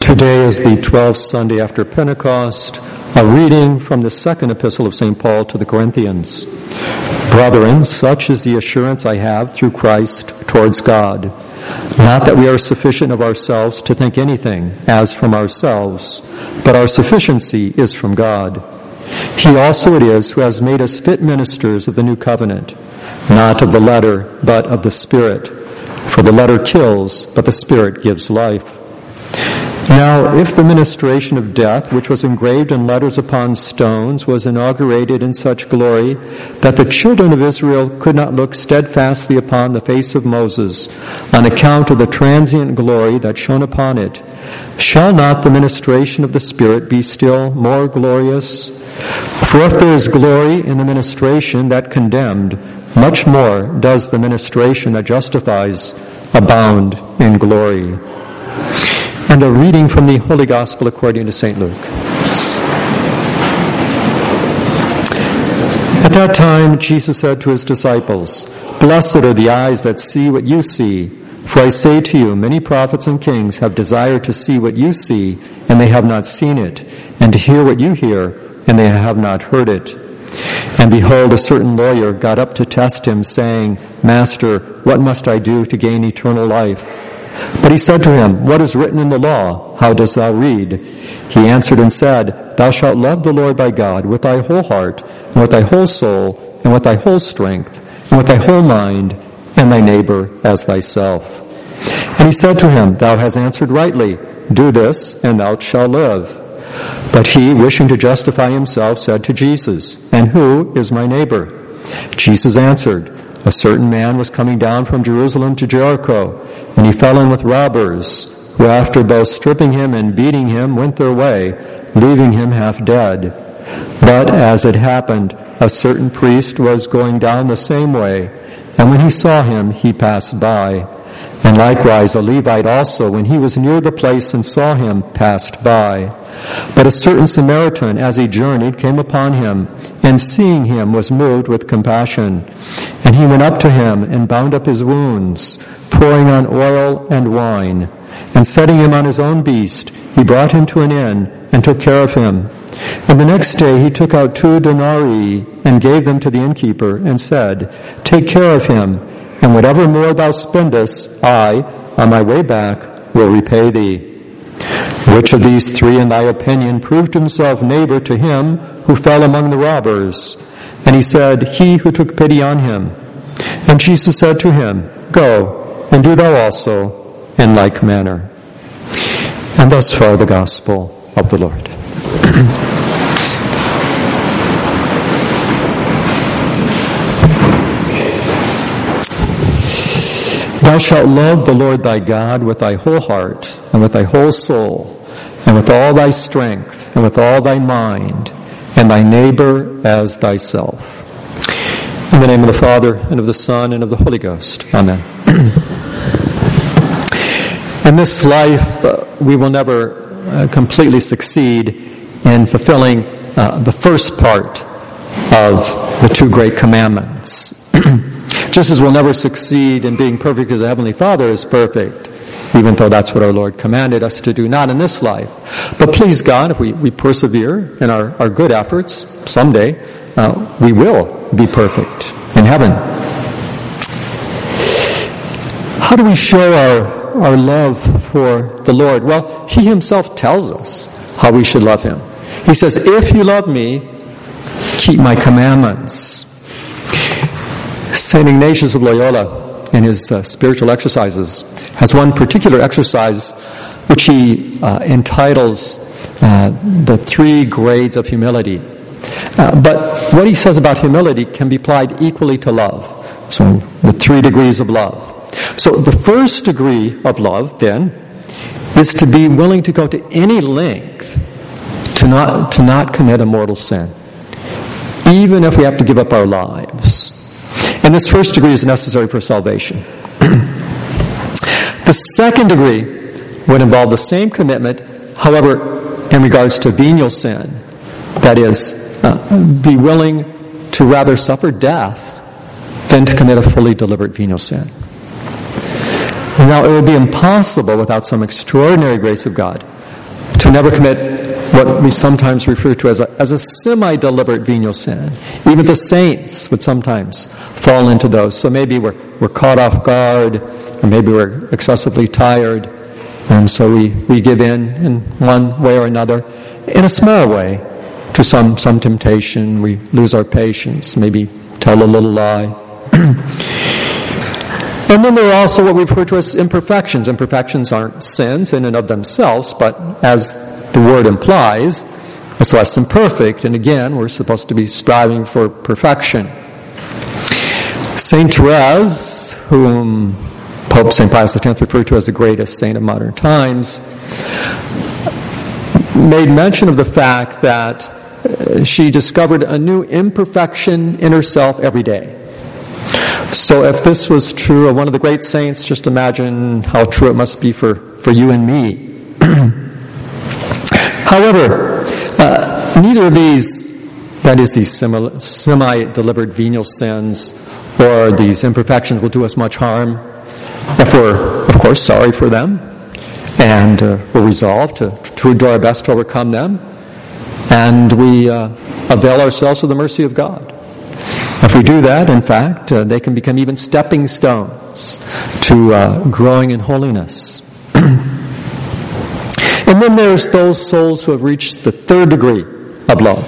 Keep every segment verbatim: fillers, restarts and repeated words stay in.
Today is the twelfth Sunday after Pentecost, a reading from the second epistle of Saint Paul to the Corinthians. Brethren, such is the assurance I have through Christ towards God, not that we are sufficient of ourselves to think anything as from ourselves, but our sufficiency is from God. He also it is who has made us fit ministers of the new covenant, not of the letter, but of the Spirit. For the letter kills, but the Spirit gives life. Now, if the ministration of death, which was engraved in letters upon stones, was inaugurated in such glory that the children of Israel could not look steadfastly upon the face of Moses on account of the transient glory that shone upon it, shall not the ministration of the Spirit be still more glorious? For if there is glory in the ministration that condemned, much more does the ministration that justifies abound in glory. And a reading from the Holy Gospel according to Saint Luke. At that time, Jesus said to his disciples, "Blessed are the eyes that see what you see. For I say to you, many prophets and kings have desired to see what you see, and they have not seen it, and to hear what you hear, and they have not heard it. And behold, a certain lawyer got up to test him, saying, 'Master, what must I do to gain eternal life?' But he said to him, 'What is written in the law? How dost thou read?' He answered and said, 'Thou shalt love the Lord thy God with thy whole heart, and with thy whole soul, and with thy whole strength, and with thy whole mind, and thy neighbor as thyself.' And he said to him, 'Thou hast answered rightly. Do this, and thou shalt live.' But he, wishing to justify himself, said to Jesus, 'And who is my neighbor?' Jesus answered, 'A certain man was coming down from Jerusalem to Jericho, and he fell in with robbers, who after both stripping him and beating him went their way, leaving him half dead. But as it happened, a certain priest was going down the same way, and when he saw him, he passed by. And likewise a Levite also, when he was near the place and saw him, passed by. But a certain Samaritan, as he journeyed, came upon him, and seeing him was moved with compassion. And he went up to him and bound up his wounds, pouring on oil and wine. And setting him on his own beast, he brought him to an inn and took care of him. And the next day he took out two denarii and gave them to the innkeeper and said, 'Take care of him, and whatever more thou spendest, I, on my way back, will repay thee.' Which of these three, in thy opinion, proved himself neighbor to him who fell among the robbers?" And he said, "He who took pity on him." And Jesus said to him, "Go, and do thou also in like manner." And thus far the gospel of the Lord. Thou shalt love the Lord thy God with thy whole heart, and with thy whole soul, and with all thy strength, and with all thy mind, and thy neighbor as thyself. In the name of the Father, and of the Son, and of the Holy Ghost. Amen. In this life, uh, we will never uh, completely succeed in fulfilling uh, the first part of the two great commandments. Just as we'll never succeed in being perfect as a Heavenly Father is perfect, even though that's what our Lord commanded us to do, not in this life. But please God, if we, we persevere in our, our good efforts, someday uh, we will be perfect in heaven. How do we show our, our love for the Lord? Well, He Himself tells us how we should love Him. He says, "If you love me, keep my commandments." Saint Ignatius of Loyola, in his uh, spiritual exercises, has one particular exercise which he uh, entitles uh, the three grades of humility. Uh, but what he says about humility can be applied equally to love. So the three degrees of love. So the first degree of love, then, is to be willing to go to any length to not, to not commit a mortal sin, even if we have to give up our lives. And this first degree is necessary for salvation. The second degree would involve the same commitment, however, in regards to venial sin. That is, uh, be willing to rather suffer death than to commit a fully deliberate venial sin. Now, it would be impossible without some extraordinary grace of God to never commit what we sometimes refer to as a, as a semi-deliberate venial sin. Even the saints would sometimes fall into those. So maybe we're, we're caught off guard, or maybe we're excessively tired, and so we, we give in in one way or another, in a small way, to some, some temptation. We lose our patience, maybe tell a little lie. And then there are also what we refer to as imperfections. Imperfections aren't sins in and of themselves, but as the word implies, it's less than perfect. And again, we're supposed to be striving for perfection. Saint Therese, whom Pope Saint Pius X referred to as the greatest saint of modern times, made mention of the fact that she discovered a new imperfection in herself every day. So if this was true of one of the great saints, just imagine how true it must be for, for you and me. However, uh, neither of these, that is, these semi-deliberate venial sins or these imperfections will do us much harm if we're, of course, sorry for them and uh, we're resolved to, to do our best to overcome them, and we uh, avail ourselves of the mercy of God. If we do that, in fact, uh, they can become even stepping stones to uh, growing in holiness. And then there's those souls who have reached the third degree of love.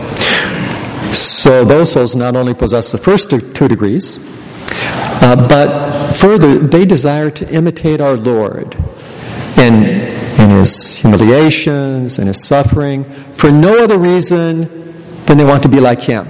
So those souls not only possess the first two degrees, uh, but further, they desire to imitate our Lord in, in His humiliations, in His suffering, for no other reason than they want to be like Him.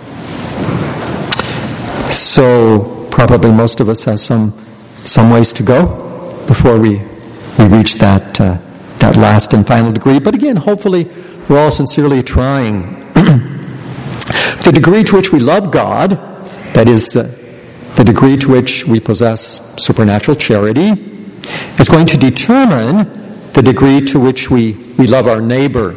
So probably most of us have some some ways to go before we we reach that uh, that last and final degree. But again, hopefully, we're all sincerely trying. The degree to which we love God, that is, uh, the degree to which we possess supernatural charity, is going to determine the degree to which we, we love our neighbor.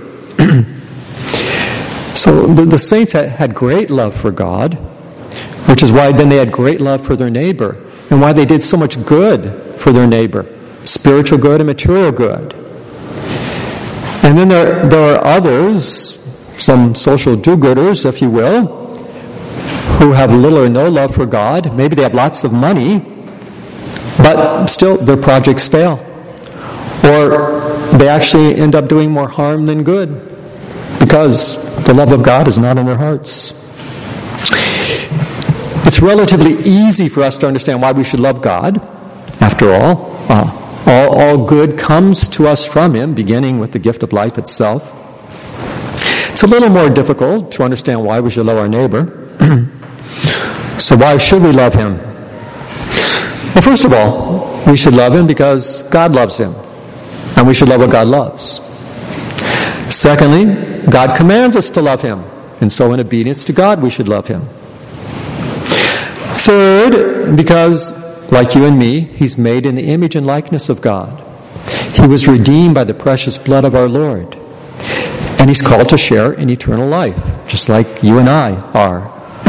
So the, the saints had, had great love for God, which is why then they had great love for their neighbor, and why they did so much good for their neighbor, spiritual good and material good. And then there, there are others, some social do-gooders, if you will, who have little or no love for God. Maybe they have lots of money, but still their projects fail. Or they actually end up doing more harm than good because the love of God is not in their hearts. It's relatively easy for us to understand why we should love God. After all, uh, all, all good comes to us from Him, beginning with the gift of life itself. It's a little more difficult to understand why we should love our neighbor. So why should we love him? Well, first of all, we should love him because God loves him, and we should love what God loves. Secondly, God commands us to love him, and so in obedience to God, we should love him. Third, because, like you and me, he's made in the image and likeness of God. He was redeemed by the precious blood of our Lord. And he's called to share in eternal life, just like you and I are.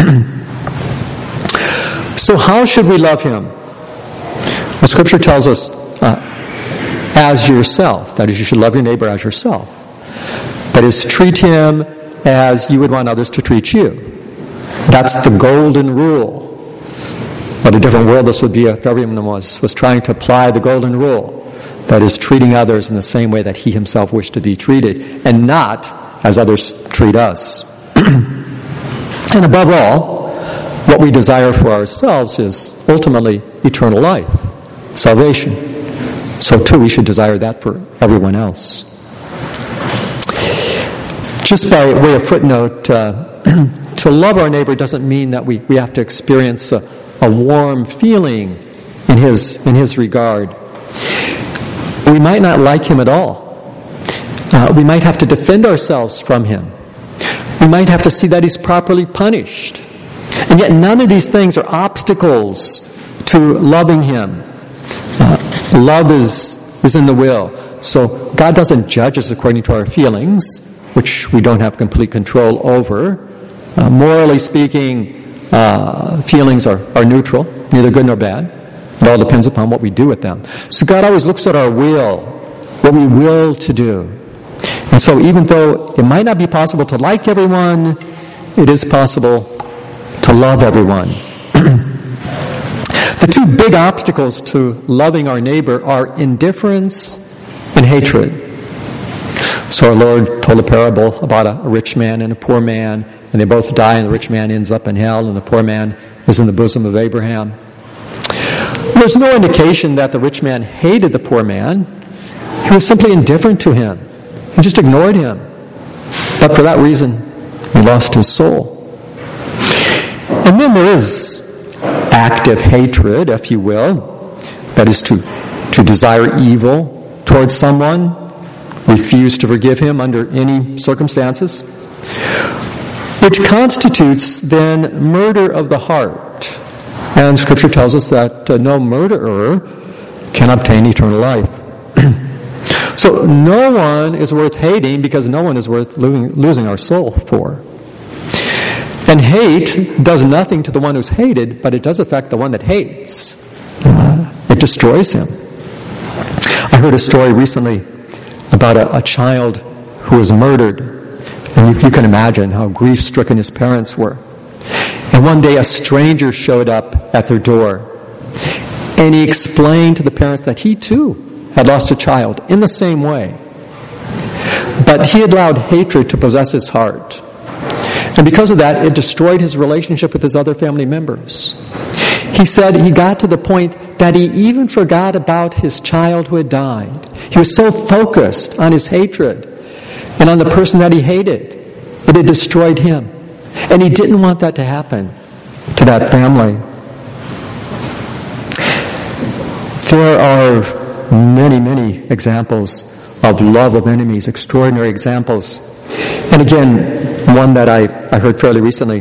So how should we love him? Well, Scripture tells us, uh, as yourself. That is, you should love your neighbor as yourself. That is, treat him as you would want others to treat you. That's the golden rule. What a different world this would be if everyone was, was trying to apply the golden rule. That is, treating others in the same way that he himself wished to be treated, and not as others treat us. And above all, what we desire for ourselves is ultimately eternal life, salvation. So too, we should desire that for everyone else. Just by way of footnote, uh, to love our neighbor doesn't mean that we, we have to experience a, a warm feeling in his in his regard. We might not like him at all. Uh, we might have to defend ourselves from him. We might have to see that he's properly punished. And yet none of these things are obstacles to loving him. Uh, love is, is in the will. So God doesn't judge us according to our feelings, which we don't have complete control over. Uh, morally speaking, uh, feelings are, are neutral, neither good nor bad. It all depends upon what we do with them. So God always looks at our will, what we will to do. And so even though it might not be possible to like everyone, it is possible to love everyone. The two big obstacles to loving our neighbor are indifference and hatred. So our Lord told a parable about a rich man and a poor man, and they both die, and the rich man ends up in hell, and the poor man is in the bosom of Abraham. There's no indication that the rich man hated the poor man. He was simply indifferent to him. He just ignored him. But for that reason, he lost his soul. And then there is active hatred, if you will. That is to, to desire evil towards someone, refuse to forgive him under any circumstances, which constitutes then murder of the heart. And Scripture tells us that uh, no murderer can obtain eternal life. So no one is worth hating because no one is worth losing, losing our soul for. And hate does nothing to the one who's hated, but it does affect the one that hates. Uh, it destroys him. I heard a story recently about a, a child who was murdered. And you, you can imagine how grief-stricken his parents were. And one day a stranger showed up at their door. And he explained to the parents that he too had lost a child in the same way. But he had allowed hatred to possess his heart. And because of that, it destroyed his relationship with his other family members. He said he got to the point that he even forgot about his child who had died. He was so focused on his hatred and on the person that he hated that it destroyed him. And he didn't want that to happen to that family. There are many, many examples of love of enemies, extraordinary examples. And again, one that I, I heard fairly recently.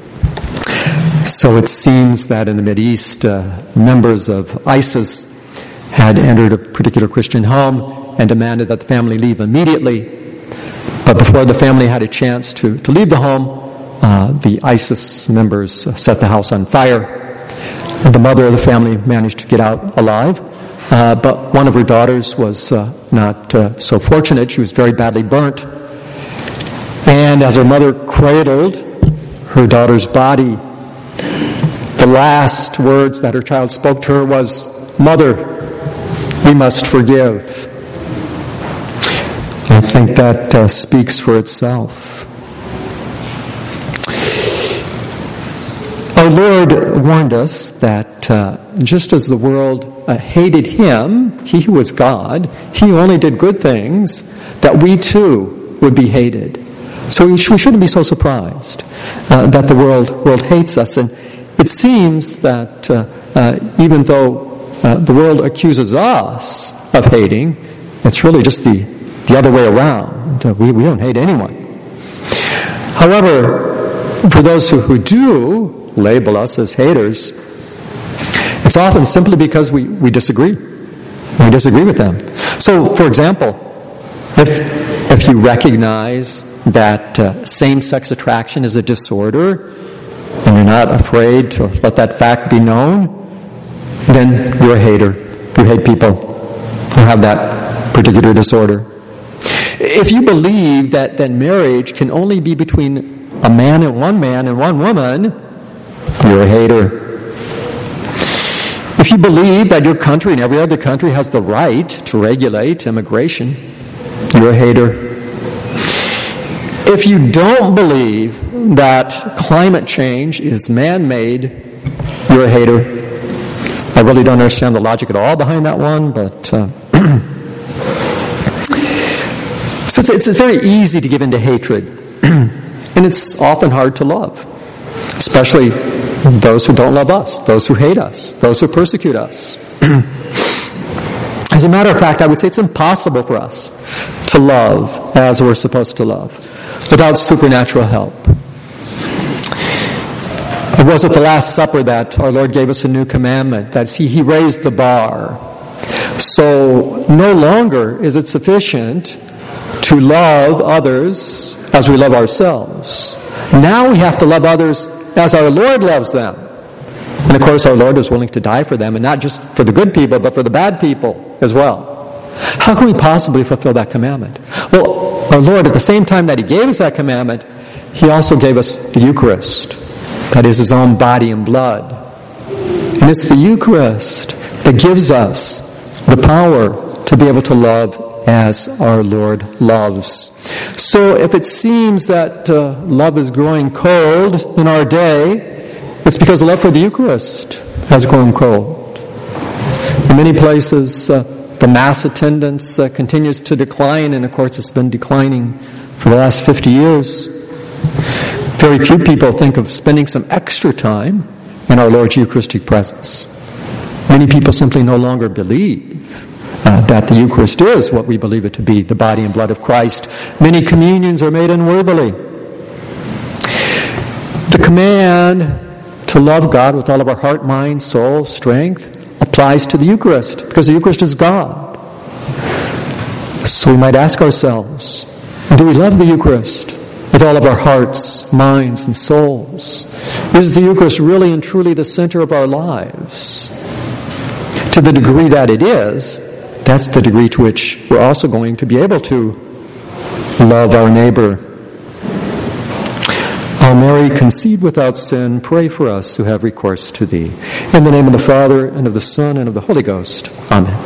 So it seems that in the Mideast, uh, members of ISIS had entered a particular Christian home and demanded that the family leave immediately. But before the family had a chance to, to leave the home, uh, the ISIS members set the house on fire. And the mother of the family managed to get out alive. Uh, but one of her daughters was uh, not uh, so fortunate. She was very badly burnt. And as her mother cradled her daughter's body, the last words that her child spoke to her was, "Mother, we must forgive." I think that uh, speaks for itself. Our Lord warned us that uh, just as the world uh, hated him, he who was God, he who only did good things, that we too would be hated. So we, sh- we shouldn't be so surprised uh, that the world world hates us. And it seems that uh, uh, even though uh, the world accuses us of hating, it's really just the, the other way around. Uh, we, we don't hate anyone. However, for those who, who do label us as haters, it's often simply because we, we disagree. We disagree with them. So, for example, if if you recognize that uh, same-sex attraction is a disorder, and you're not afraid to let that fact be known, then you're a hater. You hate people who have that particular disorder. If you believe that, that marriage can only be between a man and one man and one woman, you're a hater. If you believe that your country and every other country has the right to regulate immigration, you're a hater. If you don't believe that climate change is man-made, you're a hater. I really don't understand the logic at all behind that one, but uh, so it's, it's very easy to give in to hatred, and it's often hard to love, especially those who don't love us, those who hate us, those who persecute us. As a matter of fact, I would say it's impossible for us to love as we're supposed to love without supernatural help. It was at the Last Supper that our Lord gave us a new commandment, that he, he raised the bar. So no longer is it sufficient to love others as we love ourselves. Now we have to love others as our Lord loves them. And of course our Lord was willing to die for them, and not just for the good people, but for the bad people as well. How can we possibly fulfill that commandment? Well, our Lord, at the same time that He gave us that commandment, He also gave us the Eucharist. That is His own body and blood. And it's the Eucharist that gives us the power to be able to love as our Lord loves. So if it seems that uh, love is growing cold in our day, it's because love for the Eucharist has grown cold. In many places, uh, the Mass attendance uh, continues to decline, and of course it's been declining for the last fifty years. Very few people think of spending some extra time in our Lord's Eucharistic presence. Many people simply no longer believe uh, that the Eucharist is what we believe it to be, the body and blood of Christ. Many communions are made unworthily. The command to love God with all of our heart, mind, soul, strength applies to the Eucharist, because the Eucharist is God. So we might ask ourselves, do we love the Eucharist with all of our hearts, minds, and souls? Is the Eucharist really and truly the center of our lives? To the degree that it is, that's the degree to which we're also going to be able to love our neighbor. O Mary, conceived without sin, pray for us who have recourse to Thee. In the name of the Father, and of the Son, and of the Holy Ghost. Amen.